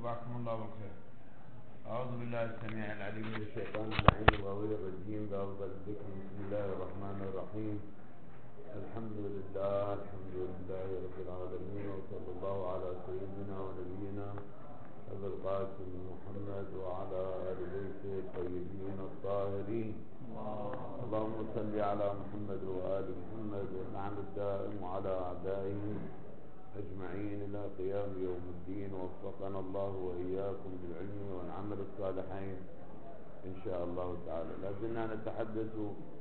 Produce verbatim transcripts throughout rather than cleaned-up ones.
صباحكم الله بالخير. أعوذ بالله السميع العليم من الشيطان اللعين الغوي الرجيم بأفضل الذكر. بسم الله الرحمن الرحيم. الحمد لله الحمد لله رب العالمين، وصلى الله على سيدنا ونبينا أبي القاسم محمد وعلى آل بيته الطيبين الطاهرين. اللهم صل على محمد وآل محمد والنعم الدائم على أعدائهم أجمعين إلى قيام يوم الدين. وفقنا الله وإياكم بالعلم والعمل الصالحين إن شاء الله تعالى. لازلنا نتحدث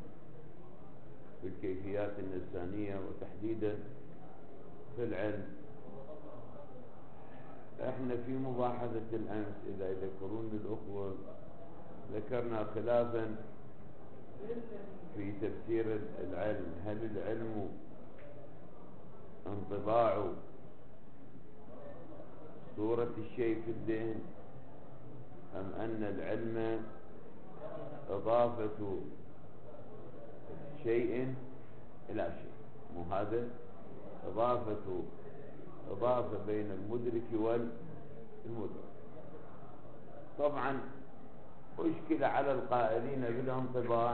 بالكيفيات النفسانية وتحديدا في العلم. احنا في مباحثة الأمس إذا يذكرون الأخوة ذكرنا خلافا في تفسير العلم. هل العلم انطباع صورة الشيء في الذهن، أم أن العلم إضافة شيء إلى شيء؟ مو هذا إضافة إضافة بين المدرك والمدرك. طبعا أشكل على القائلين بالانطباع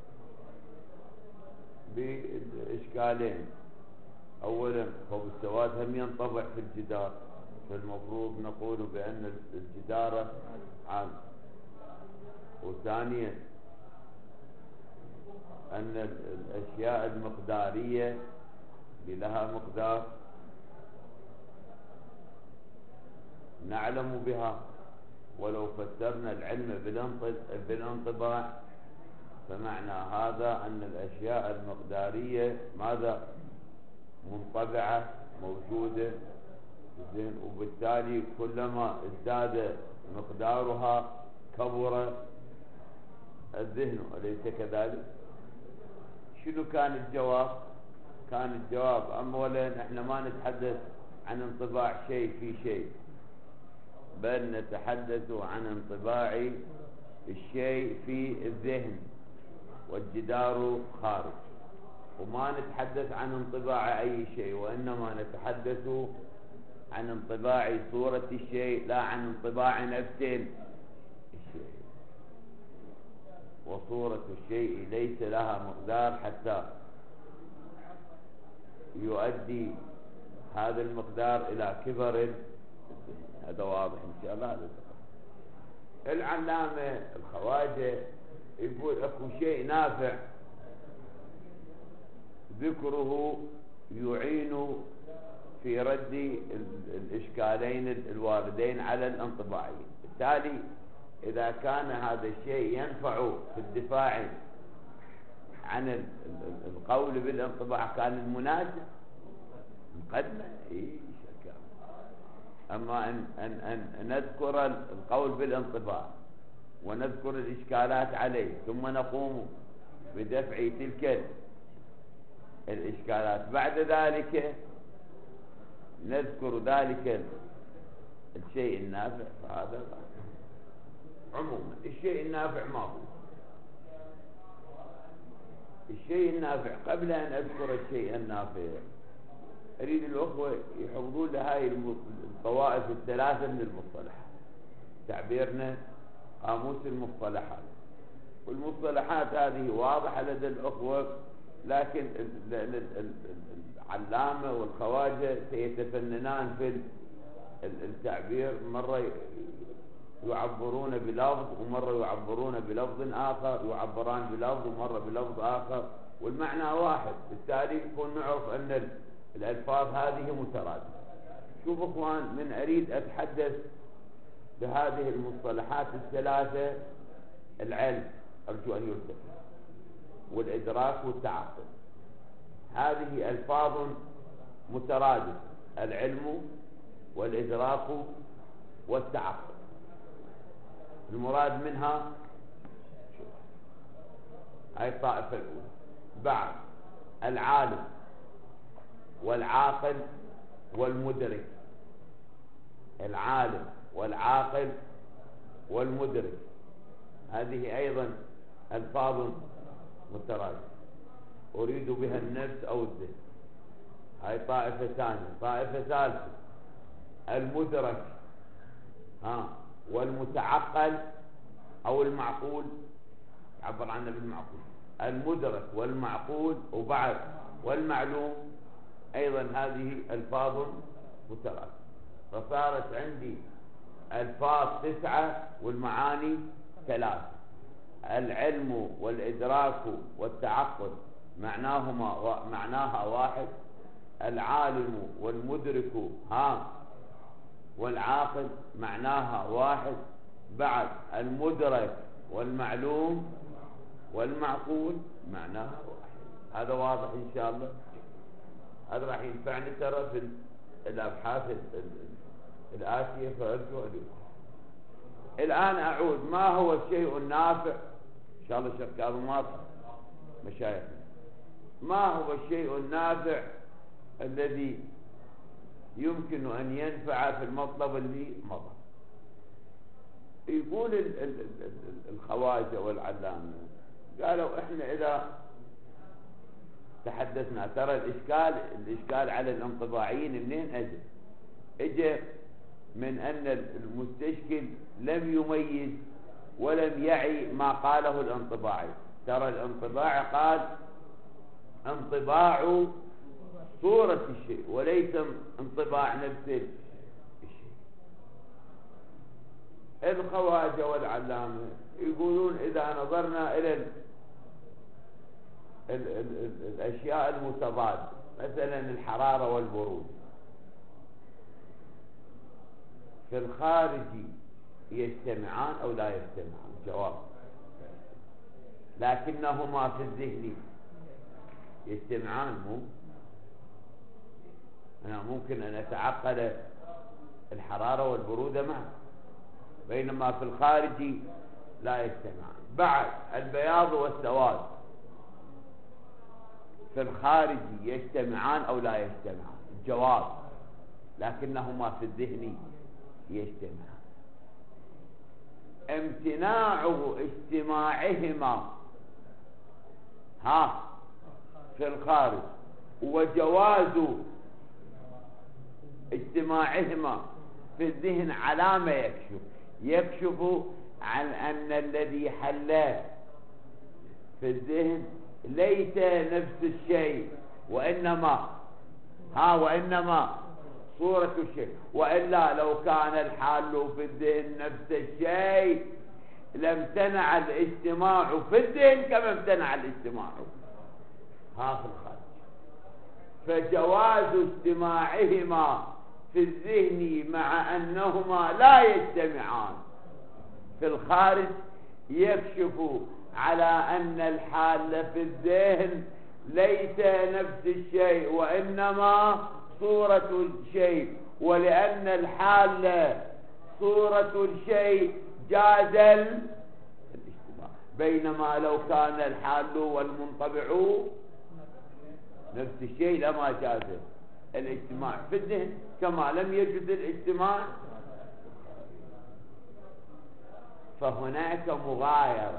بإشكالين. أولا هو السواد هم ينطبع في الجدار، فالمفروض نقول بأن الجدار عام. وثانيا أن الأشياء المقدارية لها مقدار نعلم بها، ولو فسرنا العلم بالانطباع فمعنى هذا أن الأشياء المقدارية ماذا؟ منطبعة موجودة في الذهن، وبالتالي كلما ازداد مقدارها كبر الذهن، أليس كذلك؟ شنو كان الجواب؟ كان الجواب أولا احنا ما نتحدث عن انطباع شيء في شيء، بل نتحدث عن انطباع الشيء في الذهن والجدار خارج، وما نتحدث عن انطباع أي شيء، وإنما نتحدث عن انطباع صورة الشيء لا عن انطباع نفس الشيء. وصورة الشيء ليس لها مقدار حتى يؤدي هذا المقدار إلى كبر الذهن. هذا واضح إن شاء الله. هذا العلامة الخواجة يقول اكو شيء نافع ذكره يعين في رد الإشكالين الواردين على الانطباعين. بالتالي إذا كان هذا الشيء ينفع في الدفاع عن القول بالانطباع كان المناسب مقدمة. إيه شكرا. أما أن, أن, أن نذكر القول بالانطباع ونذكر الإشكالات عليه ثم نقوم بدفع تلك الإشكالات بعد ذلك نذكر ذلك الشيء النافع، فهذا عموما الشيء النافع ما هو الشيء النافع. قبل أن أذكر الشيء النافع أريد الأخوة يحفظون لهاي الطوائف الثلاثة من المصطلحات. تعبيرنا قاموس المصطلحات، والمصطلحات هذه واضحة لدى الأخوة، لكن العلامة والخواجة سيتفننان في التعبير. مرة يعبرون بلفظ ومرة يعبرون بلفظ آخر، يعبران بلفظ ومرة بلفظ آخر، والمعنى واحد. بالتالي يكون نعرف أن الألفاظ هذه مترادفة. شوف أخوان، من أريد أتحدث بهذه المصطلحات الثلاثة: العلم أرجو أن يلتفت، والإدراك والتعقل. هذه ألفاظ مترادفة: العلم والإدراك والتعقل. المراد منها شوف هاي الطائفة الأولى. بعد العالم والعاقل والمدرك. العالم والعاقل والمدرك هذه أيضا ألفاظ مترادفة أريد بها النفس أو الذهن. هاي طائفة ثانية. طائفة ثالثة المدرك، ها والمتعقل أو المعقول عبر عنه بالمعقول، المدرك والمعقول وبعد والمعلوم أيضا هذه ألفاظ متراكمة، فصارت عندي ألفاظ تسعة والمعاني ثلاثة. العلم والإدراك والتعقل معناهما معناها واحد، العالم والمدرك ها والعاقل معناها واحد، بعد المدرك والمعلوم والمعقول معناها واحد. هذا واضح إن شاء الله. هذا راح ينفعني ترى في الأبحاث الآتية فأرجو لكم. الآن أعود، ما هو الشيء النافع؟ إن شاء الله الشيخ كاظم واضح مشايخنا، ما هو الشيء النافع الذي يمكن أن ينفع في المطلب اللي مضى؟ يقول الخواجة والعلامة قالوا إحنا إذا تحدثنا ترى الإشكال الإشكال على الانطباعيين منين أجل؟ اجى من أن المستشكل لم يميز ولم يعي ما قاله الانطباعي. ترى الانطباعي قال انطباع صورة الشيء وليس انطباع نفس الشيء. الخواجة والعلامة يقولون إذا نظرنا إلى ال ال ال ال الأشياء المتضادة مثلا الحرارة والبرود في الخارج يجتمعان أو لا يجتمعان؟ جواب، لكنهما في الذهن يجتمعان. مو أنا ممكن أن أتعقل الحرارة والبرودة معا، بينما في الخارج لا يجتمعان. بعد البياض والسواد في الخارج يجتمعان أو لا يجتمعان؟ الجواب، لكنهما في الذهن يجتمعان. امتناع اجتماعهما ها في الخارج وجواز اجتماعهما في الذهن على ما يكشف يكشف عن أن الذي حل في الذهن ليس نفس الشيء وإنما ها وإنما صورة الشيء، وإلا لو كان الحال في الذهن نفس الشيء لامتنع الاجتماع في الذهن كما امتنع الاجتماع ها في الخارج. فجواز اجتماعهما في الذهن مع أنهما لا يجتمعان في الخارج يكشف على أن الحال في الذهن ليس نفس الشيء وإنما صورة الشيء، ولأن الحال صورة الشيء جاز الاجتماع، بينما لو كان الحال والمنطبع نفس الشيء لما جاز الاجتماع في الذهن كما لم يجوز الاجتماع. فهناك مغايرة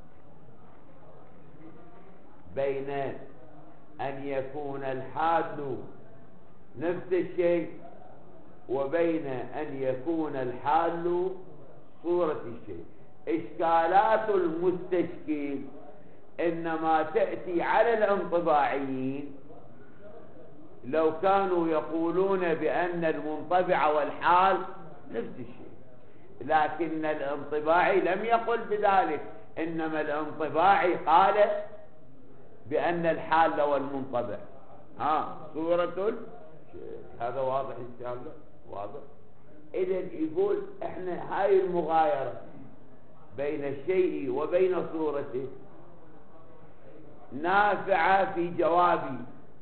بين أن يكون الحال نفس الشيء وبين أن يكون الحال صورة الشيء. إشكالات المستشكل إنما تأتي على الانطباعيين لو كانوا يقولون بأن المنطبع والحال نفس الشيء، لكن الانطباعي لم يقل بذلك، إنما الانطباعي قال بأن الحال والمنطبع ها صورة الشيء. هذا واضح إن شاء الله؟ واضح. إذن يقول إحنا هاي المغايرة بين الشيء وبين صورته نافعة في جوابي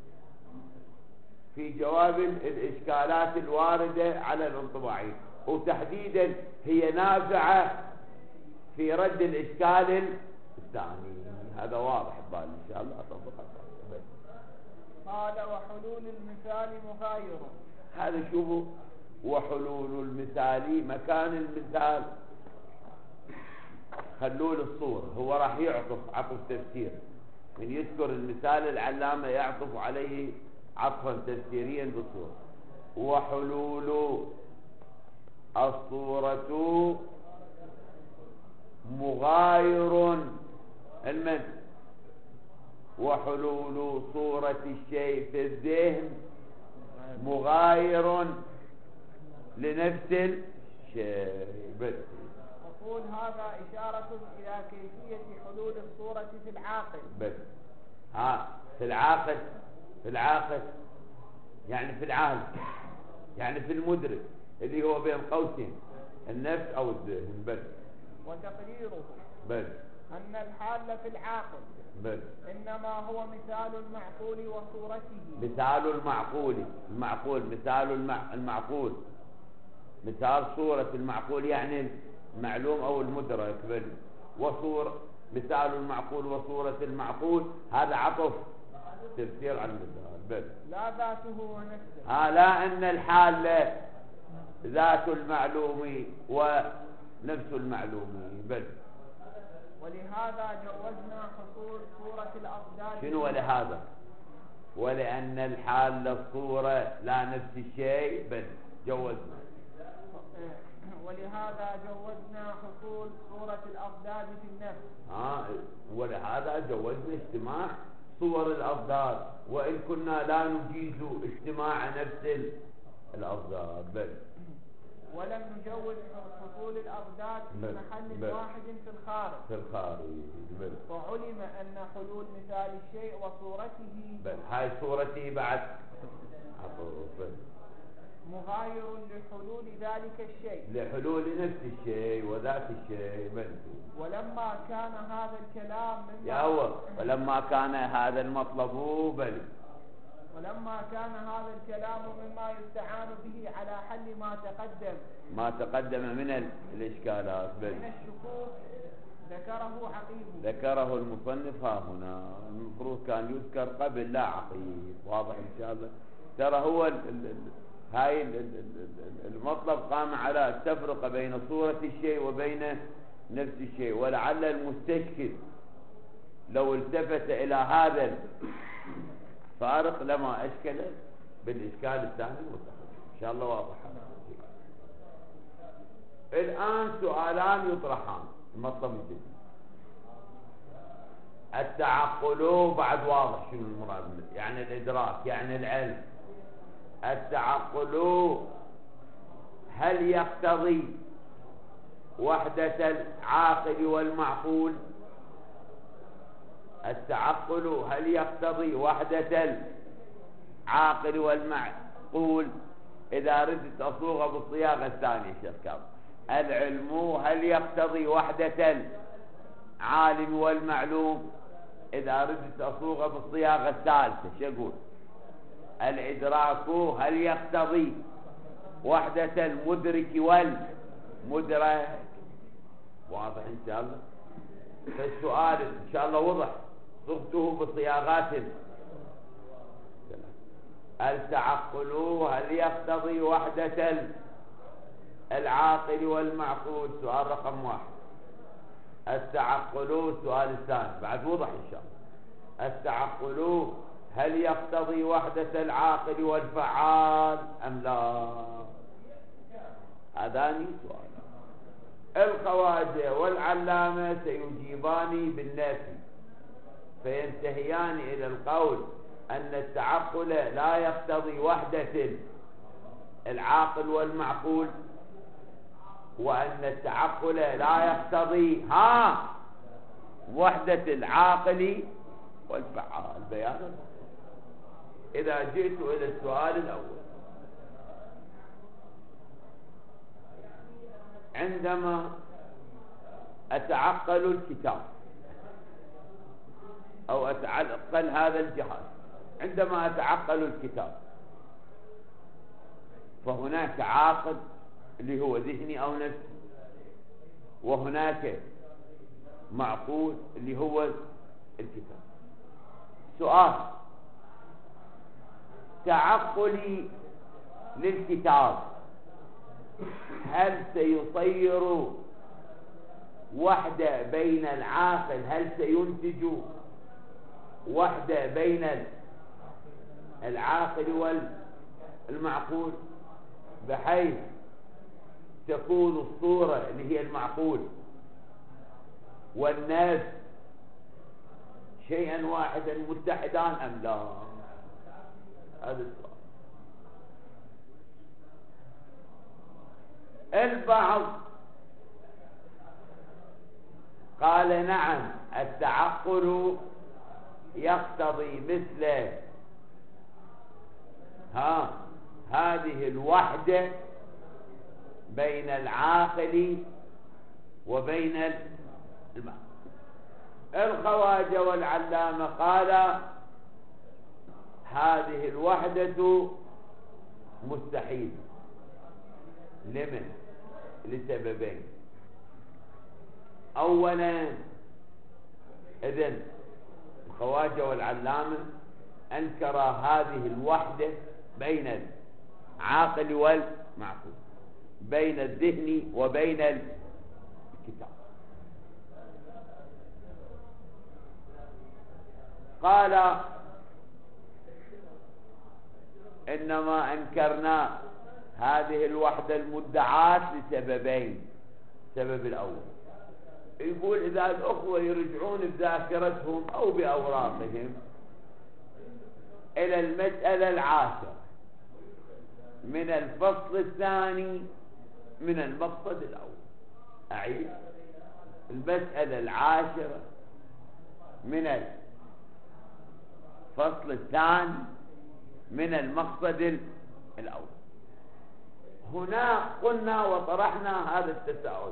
في جواب الإشكالات الواردة على الانطباعي، وتحديدا هي نافعة في رد الإشكال الثاني. هذا واضح بال إن شاء الله أطبقها. قال وحلول المثال مغاير. هذا شوفوا، وحلول المثال مكان المثال خلول الصورة، هو راح يعطف عطف تفسير من يذكر المثال العلامة يعطف عليه عطفا تفسيريا بالصورة. وحلول الصورة مغاير المن وحلول صورة الشيء في الذهن مغاير لنفس الشيء. بس أقول هذا إشارة إلى كيفية حلول الصورة في العاقل. بس ها في العاقل، في العاقل يعني في العالم، يعني في المدرك اللي هو بين قوسين النفس أو الذهن. بس وتقديره بس أن الحال في العاقل بس إنما هو مثال المعقول وصورته. مثال المعقول، المعقول مثال المع... المعقول مثال صورة المعقول يعني المعلوم أو المدرك. بل وصورة مثال المعقول وصورة المعقول هذا عطف تفسير عن المثال. بل لا ذاته ونفسه. ها لا أن الحال ذات المعلوم ونفس المعلوم. بل ولهذا جوزنا حصول صورة الأضداد. شنو ولهذا؟ ولأن الحال للصورة لا نفس الشيء. بل جوزنا ولهذا جوزنا حصول صورة الأضداد في النفس. آه ولهذا جوزنا اجتماع صور الأضداد وإن كنا لا نجيز اجتماع نفس الأضداد. بل ولم نجوز حصول الأضداد في محل بل واحد في الخارج في الخارج. بل وعلم أن حلول مثال الشيء وصورته بل هاي صورته بعد بل مغاير لحلول ذلك الشيء، لحلول نفس الشيء وذات الشيء. بل ولما كان هذا الكلام مما يا هو ولما كان هذا المطلب. بل ولما كان هذا الكلام مما يستعان به على حل ما تقدم ما تقدم من الإشكالات. بل من الشكوك ذكره عقيب. ذكره المصنف ها هنا، المفروض كان يذكر قبل لا عقيب. واضح إن شاء الله. ترى هو ال ال ال هاي ال ال ال المطلب قام على التفرقة بين صورة الشيء وبين نفس الشيء، ولعل المستشكل لو التفت إلى هذا الفارق لما أشكل بالإشكال الثاني المتقدم. إن شاء الله واضح. الآن سؤالان يطرحان. المطلب الجديد التعقل، بعد واضح شنو المراد منه، يعني الإدراك يعني العلم. التعقل هل يقتضي وحدة العاقل والمعقول؟ التعقل هل يقتضي وحدة العاقل والمعقول؟ إذا ردت أصوغ بالصياغة الثانية شركاب. العلم هل يقتضي وحدة العالم والمعلوم؟ إذا ردت أصوغ بالصياغة الثالثة شقول؟ الإدراك هل يقتضي وحدة المدرك والمدرك؟ واضح إن شاء الله. فالسؤال إن شاء الله وضح صغته بصياغات. التعقل هل يقتضي وحدة العاقل والمعقول؟ سؤال رقم واحد. التعقل السؤال الثاني بعد وضح إن شاء الله. التعقل هل يقتضي وحدة العاقل والفعال أم لا؟ هذان سؤال. الخواجة والعلامة سيجيبان بالنفي فينتهيان إلى القول أن التعقل لا يقتضي وحدة العاقل والمعقول، وأن التعقل لا يقتضي ها وحدة العاقل والفعال. بيانا إذا جئت إلى السؤال الأول، عندما أتعقل الكتاب أو أتعقل هذا الجهاز، عندما أتعقل الكتاب فهناك عاقل اللي هو ذهني أو نفسي، وهناك معقول اللي هو الكتاب. سؤال: تعقلي للكتاب هل سيصير وحدة بين العاقل، هل سينتج وحدة بين العاقل والمعقول، بحيث تكون الصورة اللي هي المعقول والنفس شيئا واحدا متحدان أم لا؟ هذا السؤال. البعض قال نعم، التعقل يقتضي مثل ها هذه الوحدة بين العاقل وبين المعقول. الخواجة والعلامة قال هذه الوحدة مستحيل. لمن؟ لسببين. أولا إذن الخواجة والعلامة أنكر هذه الوحدة بين العاقل والمعقول، بين الذهن وبين الكتاب. قال إنما أنكرنا هذه الوحدة المدعاة لسببين. السبب الأول يقول إذا الأخوة يرجعون بذاكرتهم أو بأوراقهم إلى المسألة العاشرة من الفصل الثاني من المقصد الأول. أعيد: المسألة العاشرة من الفصل الثاني من المقصد الأول. هنا قلنا وطرحنا هذا التساؤل: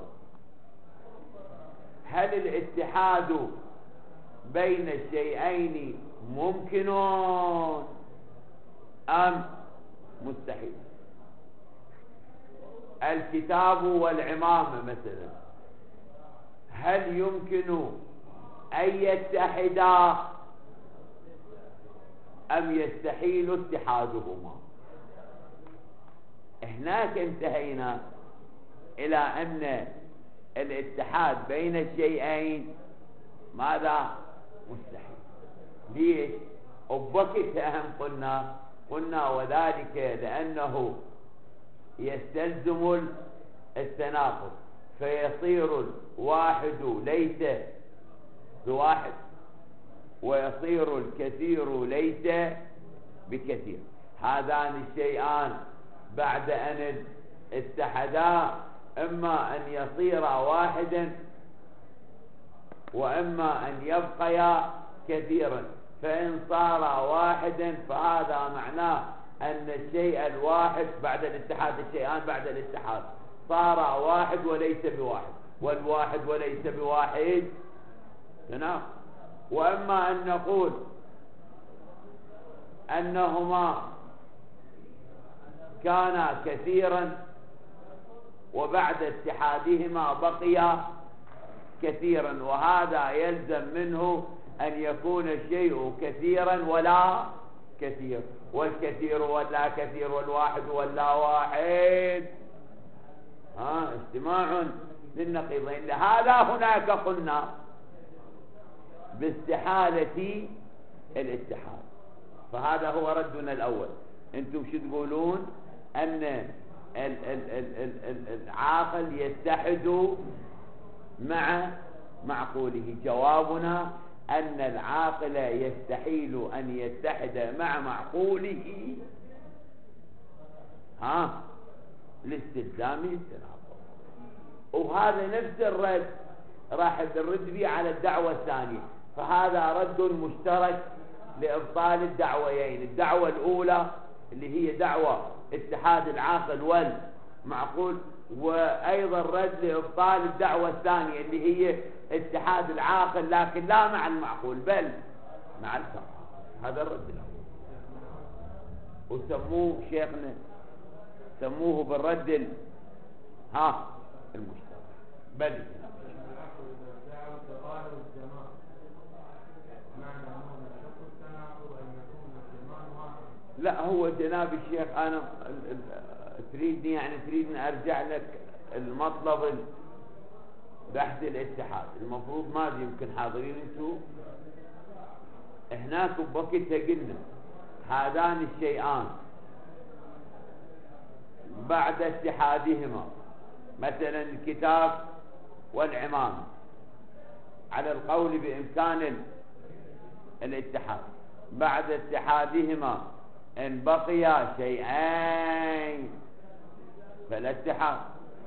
هل الاتحاد بين الشيئين ممكن أم مستحيل؟ الكتاب والعمامة مثلا، هل يمكن أن يتحدا أم يستحيل اتحادهما؟ هناك انتهينا إلى أن الاتحاد بين الشيئين ماذا؟ مستحيل. ليش؟ وبوقتها هم قلنا قلنا وذلك لأنه يستلزم التناقض، فيصير الواحد ليس بواحد ويصير الكثير ليس بكثير. هذان الشيئان بعد أن اتحدا إما أن يصيرا واحدا وإما أن يبقيا كثيرا. فإن صار واحدا فهذا معناه أن الشيء الواحد بعد الاتحاد، الشيئان بعد الاتحاد صار واحد وليس بواحد، والواحد وليس بواحد تناقض. وإما أن نقول أنهما كانا كثيرا وبعد اتحادهما بقيا كثيرا، وهذا يلزم منه أن يكون الشيء كثيرا ولا كثير، والكثير ولا كثير، والواحد ولا واحد. ها اجتماع للنقيضين. لهذا هناك قلنا باستحالة الاتحاد. فهذا هو ردنا الأول. انتم شو تقولون؟ أن العاقل يتحد مع معقوله. جوابنا أن العاقل يستحيل أن يتحد مع معقوله ها لاستلزام التناقض. وهذا نفس الرد راح نرد به على الدعوة الثانية. فهذا رد مشترك لإبطال الدعويين. الدعوة الأولى اللي هي دعوة اتحاد العاقل والمعقول، وأيضا رد لإبطال الدعوة الثانية اللي هي اتحاد العاقل لكن لا مع المعقول بل مع الفرق. هذا الرد الأول، وسموه شيخنا سموه بالرد ال... ها المشترك. بل لا، هو جناب الشيخ أنا تريدني يعني تريدني أرجع لك المطلب بحث الاتحاد. المفروض ما يمكن حاضرين انتو هناك بوقتها قلنا هذان الشيئان بعد اتحادهما مثلا الكتاب والعمامة على القول بإمكان الاتحاد، بعد اتحادهما إن بقي شيئين فلا اتحاد،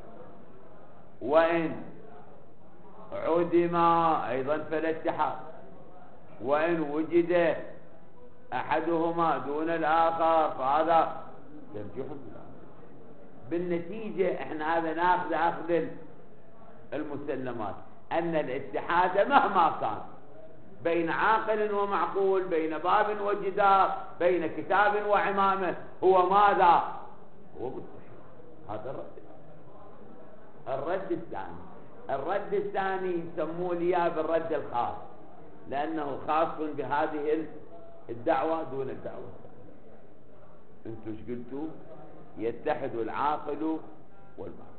وإن عدما أيضا فلا اتحاد، وإن وجد أحدهما دون الآخر فهذا ترجيح. بالنتيجة احنا هذا ناخذ أخذ المسلمات أن الاتحاد مهما كان بين عاقل ومعقول، بين باب وجدار، بين كتاب وعمامة، هو ماذا؟ هو متحد. هذا الرد. الرد الثاني الرد الثاني يسموه لي بالرد الخاص، لأنه خاص بهذه الدعوة دون الدعوة الثانية. انتوا ايش قلتوا؟ يتحد العاقل والمعقول.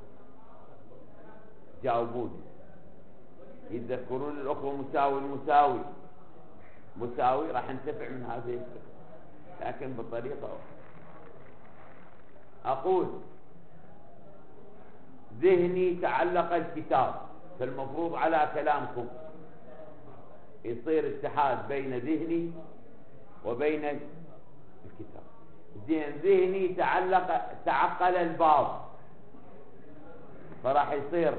جاوبوني. يتذكرون الأخوة مساوي المساوي مساوي راح ننتفع من هذه الفكرة، لكن بطريقة أخرى. أقول ذهني تعلق الكتاب، فالمفروض على كلامكم يصير اتحاد بين ذهني وبين الكتاب. زين ذهني تعلق تعقل الباب، فراح يصير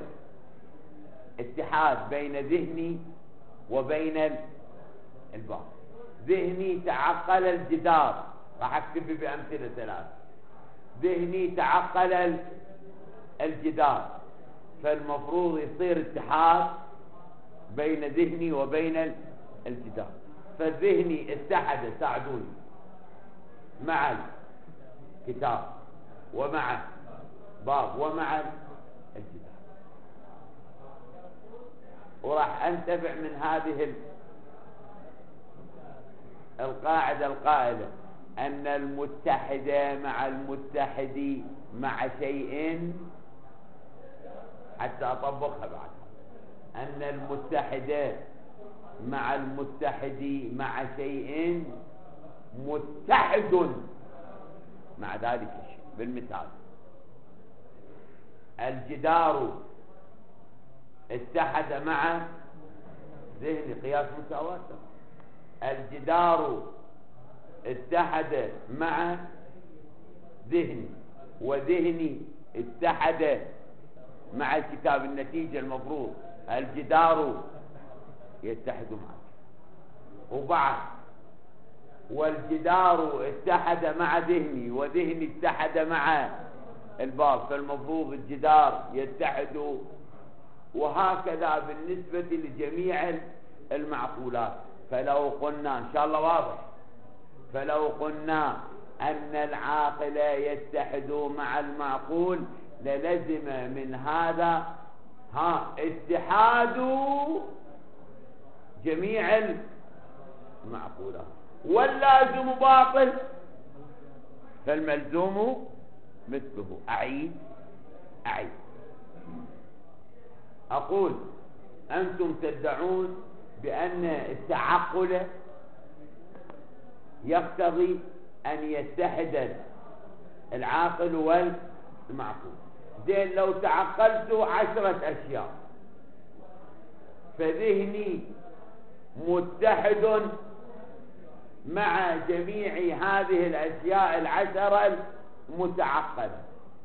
اتحاد بين ذهني وبين الباب. ذهني تعقل الجدار، راح اكتفي بأمثلة ثلاث. ذهني تعقل الجدار، فالمفروض يصير اتحاد بين ذهني وبين الجدار. فالذهني اتحد، ساعدوني، مع الكتاب ومع باب ومع الجدار، وراح انتفع من هذه القاعدة القائلة أن المتحد مع المتحد مع شيء، حتى أطبقها بعد، أن المتحد مع المتحد مع شيء متحد مع ذلك الشيء. بالمثال الجدار اتحد مع ذهني، قياس مساواة. الجدار اتحد مع ذهني، وذهني اتحد مع الكتاب. النتيجة المفروض الجدار يتحد معه، وبعد والجدار اتحد مع ذهني، وذهني اتحد مع الباب، فالمفروض الجدار يتحد. وهكذا بالنسبة لجميع المعقولات. فلو قلنا إن شاء الله واضح، فلو قلنا أن العاقل يتحد مع المعقول للزم من هذا ها اتحاد جميع المعقولات، واللازم باطل فالملزوم مثله. أعيد أعيد أقول أنتم تدعون بأن التعقل يقتضي أن يتحد العاقل والمعقول. زين لو تعقلت عشرة أشياء فذهني متحد مع جميع هذه الأشياء العشرة المتعقلة،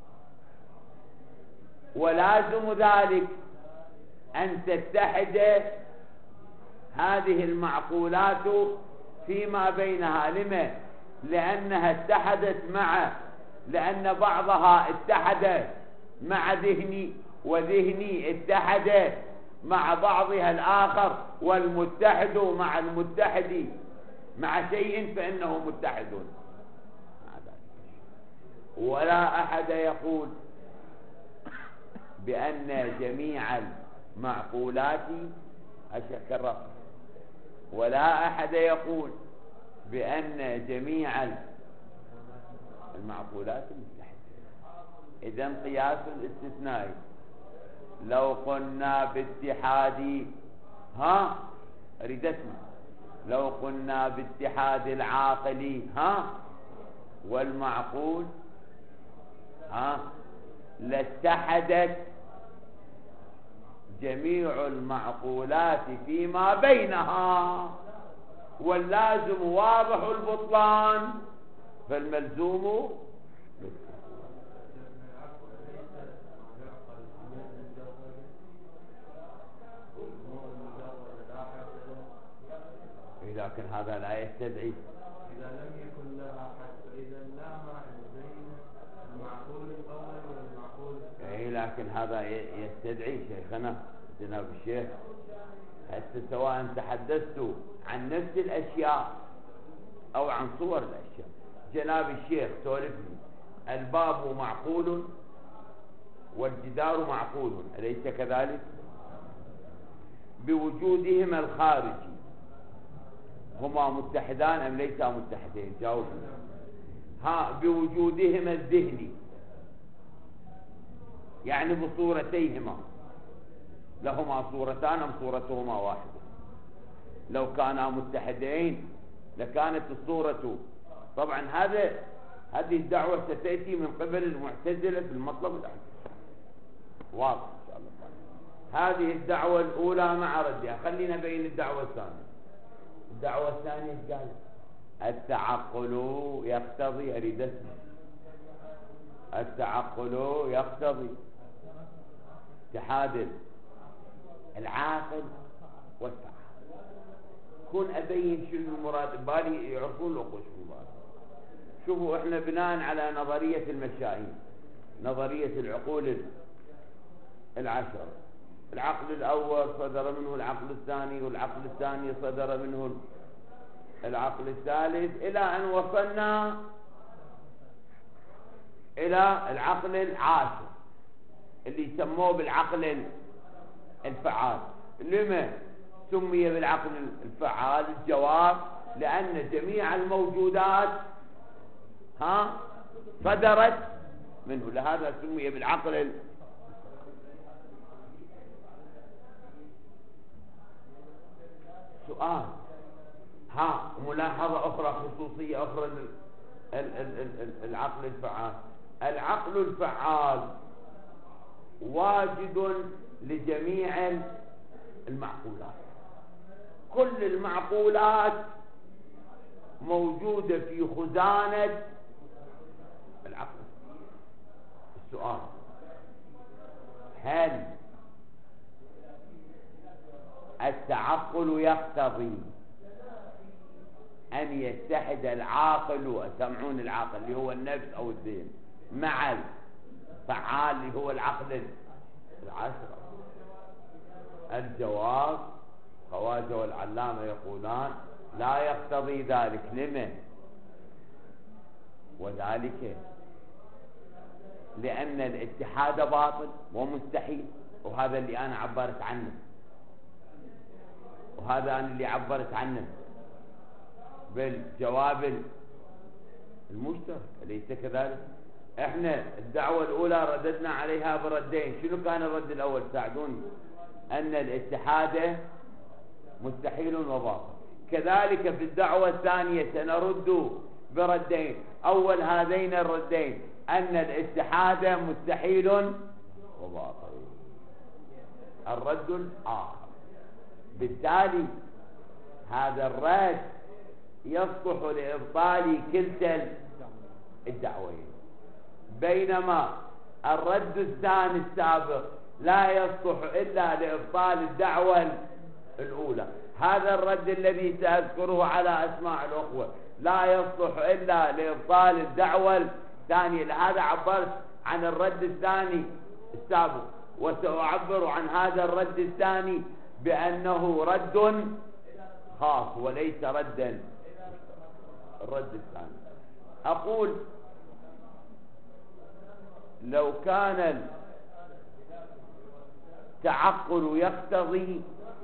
ولازم ذلك أن تتحد هذه المعقولات فيما بينها. لما؟ لأنها اتحدت مع لأن بعضها اتحد مع ذهني، وذهني اتحد مع بعضها الآخر، والمتحد مع المتحد مع شيء فإنه متحد. ولا أحد يقول بأن جميع المعقولات أشكر، ولا أحد يقول بأن جميع المعقولات متحدة. إذن قياس الاستثناء لو قلنا باتحاد ها أريد اسمع لو قلنا باتحاد العاقل ها والمعقول ها لاتحدت جميع المعقولات فيما بينها، واللازم واضح البطلان فالملزوم لكن هذا لا يستدعي إذا لم يكن لها حد فإذا لا معنى بين المعقول الأول والمعقول الثاني. اي لكن هذا يستدعي شيخنا جناب الشيخ، حتى سواء تحدثت عن نفس الأشياء أو عن صور الأشياء. جناب الشيخ سولفني الباب معقول والجدار معقول، أليس كذلك؟ بوجودهما الخارجي هما متحدان أم ليسا متحدين؟ جاوبني. ها بوجودهما الذهني يعني بصورتيهما، لهما صورتان أم صورتهما واحدة؟ لو كانا متحدين لكانت الصورة، طبعا هذا هذه الدعوة ستأتي من قبل المعتزلة في المطلب الأول واضح إن شاء الله. هذه الدعوة الأولى مع ردها، خلينا بين الدعوة الثانية. الدعوة الثانية قال التعقل يقتضي، أريد اسمع، التعقل يقتضي اتحاد العاقل والفعال. كون أبين شنو المراد بالي يعرفون الأخوة شنو بالي. شوفوا احنا بناء على نظرية المشائين، نظرية العقول العشرة، العقل الأول صدر منه العقل الثاني، والعقل الثاني صدر منه العقل الثالث، إلى أن وصلنا إلى العقل العاشر اللي يسموه بالعقل الفعال. لما سمي بالعقل الفعال؟ الجواب لأن جميع الموجودات ها صدرت منه، لهذا سمي بالعقل. سؤال، ها ملاحظة أخرى، خصوصية أخرى العقل الفعال. العقل الفعال واجد لجميع المعقولات، كل المعقولات موجودة في خزانة العقل. السؤال، هل التعقل يقتضي أن يتحد العاقل، أسمعون العاقل اللي هو النفس أو الذهن، مع الفعال اللي هو العقل العشرة؟ الجواب خواجة والعلامة يقولان لا يقتضي ذلك. لما؟ وذلك لأن الاتحاد باطل ومستحيل، وهذا اللي أنا عبرت عنه، وهذا أنا اللي عبرت عنه بالجواب المشترك، أليس كذلك؟ احنا الدعوة الأولى رددنا عليها بردين. شنو كان الرد الأول؟ ساعدوني. أن الاتحاد مستحيل وباطل. كذلك في الدعوة الثانية سنرد بردين. أول هذين الردين أن الاتحاد مستحيل وباطل. الرد الآخر، بالتالي هذا الرد يصلح لإبطال كلتا الدعوين، بينما الرد الثاني السابق لا يصلح إلا لإبطال الدعوة الأولى. هذا الرد الذي سأذكره على أسماع الأخوة لا يصلح إلا لإبطال الدعوة الثانية. لهذا عبرت عن الرد الثاني السابق، وسأعبر عن هذا الرد الثاني بأنه رد خاص وليس ردا. الرد الثاني أقول لو كان التعقل يقتضي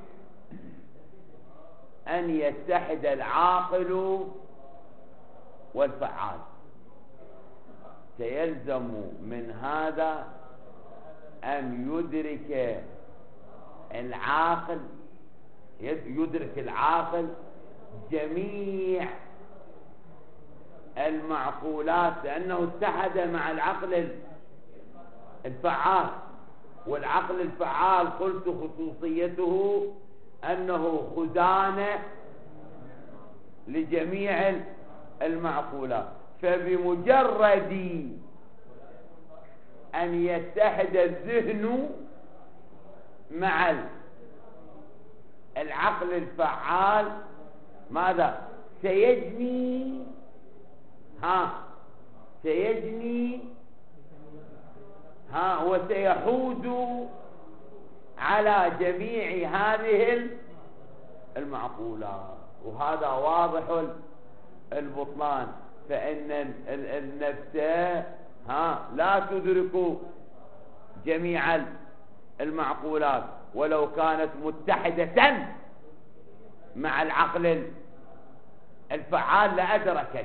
أن يتحد العاقل والفعال، سيلزم من هذا أن يدرك العاقل يدرك العاقل جميع المعقولات، لأنه اتحد مع العقل الفعال. والعقل الفعال قلت خصوصيته أنه خزانة لجميع المعقولات، فبمجرد أن يتحد الذهن مع العقل الفعال ماذا سيجني ها سيجني ها وسيحوز على جميع هذه المعقولات. وهذا واضح البطلان، فإن النفس ها لا تدرك جميع المعقولات ولو كانت متحدة مع العقل الفعال لأدركت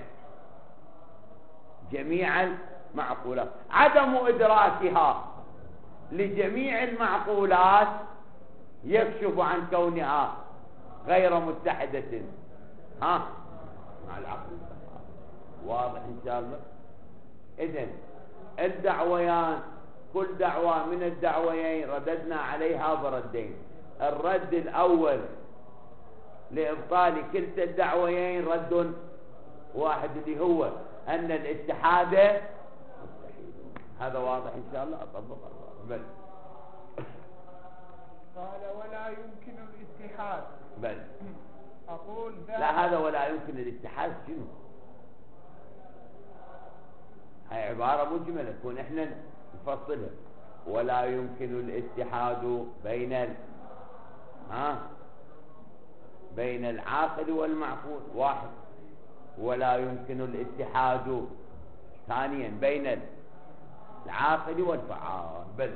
جميع المعقولات. عدم إدراكها لجميع المعقولات يكشف عن كونها غير متحدة ها مع العقل الفعال. واضح إن شاء الله؟ إذن الدعويان كل دعوة من الدعويين رددنا عليها بردين. الرد الأول لإبطال كلتا الدعويين رد واحد اللي هو أن الاتحاد مستحيل. هذا واضح إن شاء الله؟ أطبق بل قال ولا يمكن الاتحاد. بل أقول لا، هذا ولا يمكن الاتحاد شنو؟ هاي عبارة مجملة كون احنا نفصلها. ولا يمكن الاتحاد بين ال... ها بين العاقل والمعقول واحد، ولا يمكن الاتحاد ثانيا بين العاقل والفعال. بل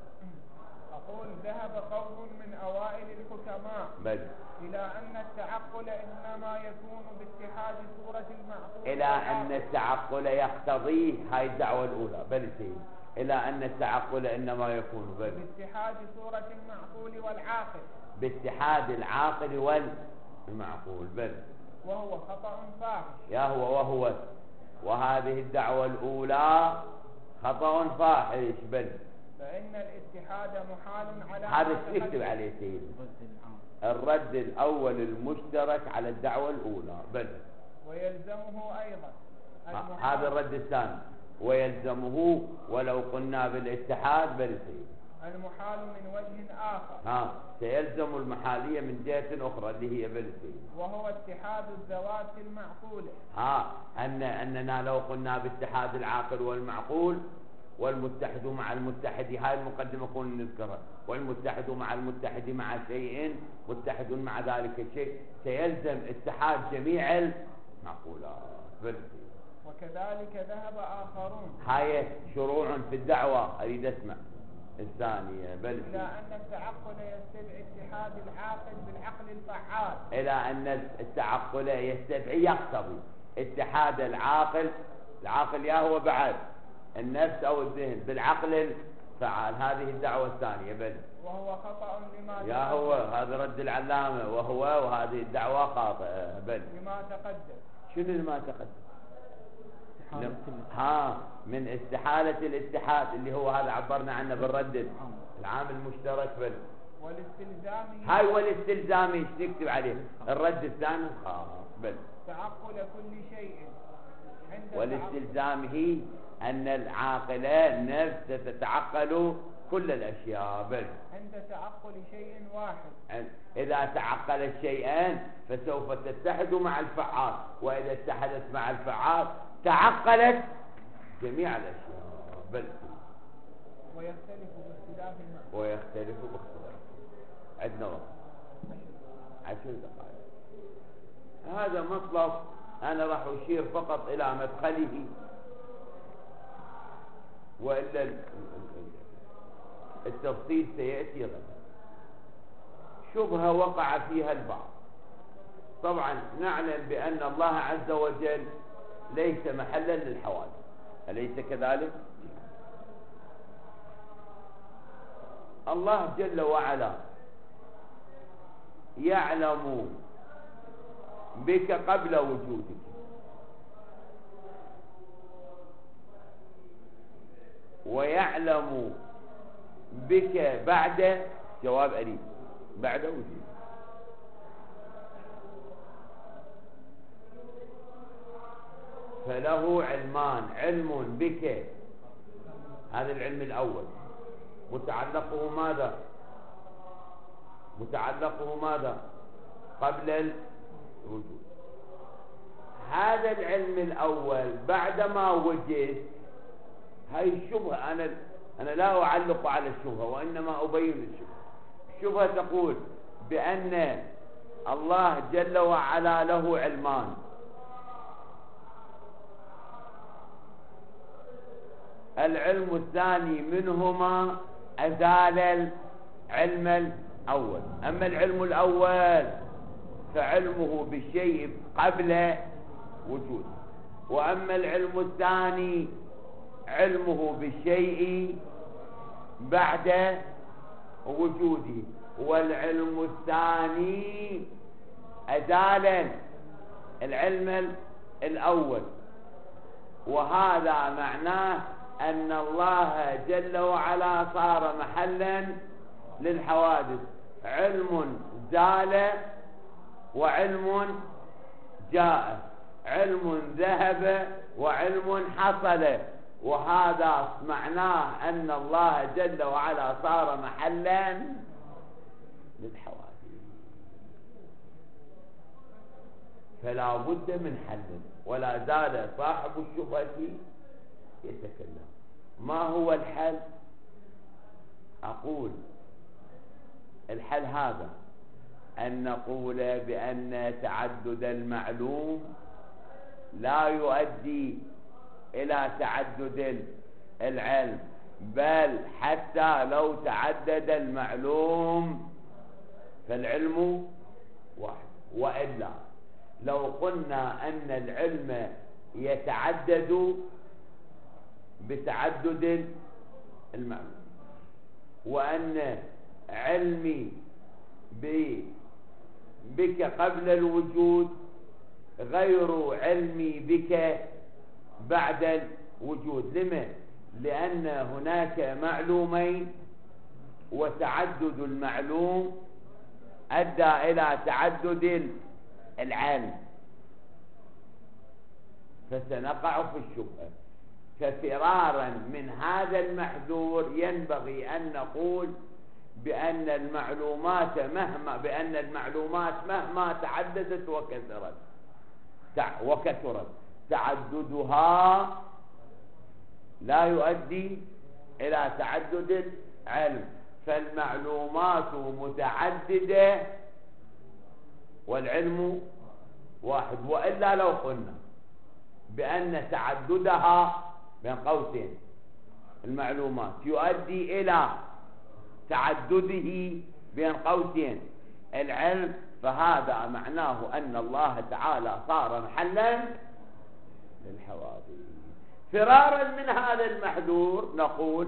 أقول ذهب قوم من أوائل الحكماء بل إلى أن التعقل إنما يكون باتحاد صورة المعقول إلى أن التعقل يقتضيه، هاي الدعوة الأولى بل سيد، إلى أن التعقل إنما يكون بل باتحاد صورة المعقول والعاقل، باتحاد العاقل والمعقول. بل وهو خطأ فاحش. يا هو وهو وهذه الدعوة الأولى خطأ فاحش. بل فإن الاتحاد محال على هذا نكتب عليه سيد الرد الأول المشترك على الدعوة الأولى. بل ويلزمه أيضا هذا الرد الثاني ويلزمه ولو قلنا بالاتحاد. بل سيد المحال من وجه آخر ها سيلزم المحالية من جهة أخرى اللي هي بل سيد، وهو اتحاد الذوات المعقولة. ها أن أننا لو قلنا باتحاد العاقل والمعقول والمتحد مع المتحد، هاي المقدمة كون نذكرها، والمتحد مع المتحد مع شيء متحد مع ذلك الشيء، سيلزم اتحاد جميع المعقولات. بل وكذلك ذهب آخرون، هاي شروع في الدعوة أريد أسمع الثانية. بل إلى أن التعقل يستدعي اتحاد العاقل بالعقل الفعال، إلى أن التعقل يستدعي يقتضي اتحاد العاقل العاقل يا هو بعد النفس أو الذهن بالعقل الفعال. هذه الدعوة الثانية. بل وهو خطأ لما يا هو هذا رد العلامة وهو وهذه الدعوة خاطئة. بل لما تقدم. شنو لما تقدم؟ ها من استحالة الاتحاد اللي هو هذا عبرنا عنه بالرد العام المشترك. بل والاستلزامي هاي والاستلزامي ايش نكتب عليه؟ الرد الثاني خاص. بل تعقل كل شيء عند والاستلزامه أن العاقلة نفس تتعقل كل الأشياء. بل عند تعقل شيء واحد، إذا تعقل الشيئان فسوف تتحد مع الفعال، وإذا اتحدت مع الفعال تعقلت جميع الأشياء. بل ويختلف باختلاف المعنى. ويختلف باختلاف. عندنا وقت عشر دقائق. هذا مطلب أنا راح أشير فقط إلى مدخله، وإلا التفصيل سيأتي غدا. شبهة وقع فيها البعض. طبعا نعلم بأن الله عز وجل ليس محلا للحوادث، أليس كذلك؟ الله جل وعلا يعلم بك قبل وجودك، ويعلم بك بعد جواب أليف بعد وجود. فله علمان، علم بك هذا العلم الأول، متعلقه ماذا؟ متعلقه ماذا؟ قبل الوجود. هذا العلم الأول بعدما وجد، هاي الشبهة، أنا أنا لا أعلق على الشبهة وإنما أبين الشبهة. الشبهة تقول بأن الله جل وعلا له علمان، العلم الثاني منهما أزال العلم الأول. أما العلم الأول فعلمه بالشيء قبل وجوده، وأما العلم الثاني علمه بالشيء بعد وجوده. والعلم الثاني أزال العلم الأول، وهذا معناه أن الله جل وعلا صار محلا للحوادث، علم زال وعلم جاء، علم ذهب وعلم حصل، وهذا معناه أن الله جل وعلا صار محلا للحوادث. فلا بد من حل، ولا زال صاحب الشبهة يتكلم. ما هو الحل؟ أقول الحل هذا، أن نقول بأن تعدد المعلوم لا يؤدي إلى تعدد العلم، بل حتى لو تعدد المعلوم فالعلم واحد. وإلا لو قلنا أن العلم يتعدد بتعدد المعلوم، وأن علمي بك قبل الوجود غير علمي بك بعد الوجود. لما؟ لأن هناك معلومين، وتعدد المعلوم أدى إلى تعدد العلم، فسنقع في الشبهة. ففرارا من هذا المحذور ينبغي أن نقول بأن المعلومات مهما بأن المعلومات مهما تعددت وكثرت وكثرت تعددها لا يؤدي إلى تعدد العلم، فالمعلومات متعددة والعلم واحد. وإلا لو قلنا بأن تعددها بين قوسين المعلومات يؤدي إلى تعدده بين قوسين العلم، فهذا معناه أن الله تعالى صار محلا للحوادث. فرارا من هذا المحذور نقول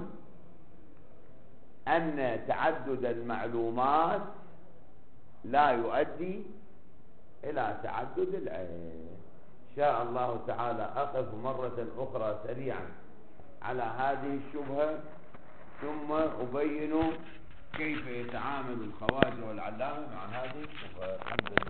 أن تعدد المعلومات لا يؤدي إلى تعدد العلم. إن شاء الله تعالى أقف مرة أخرى سريعا على هذه الشبهة، ثم أبين كيف يتعامل الخواجة والعلامة مع هذه الشبهة. الحمد لله.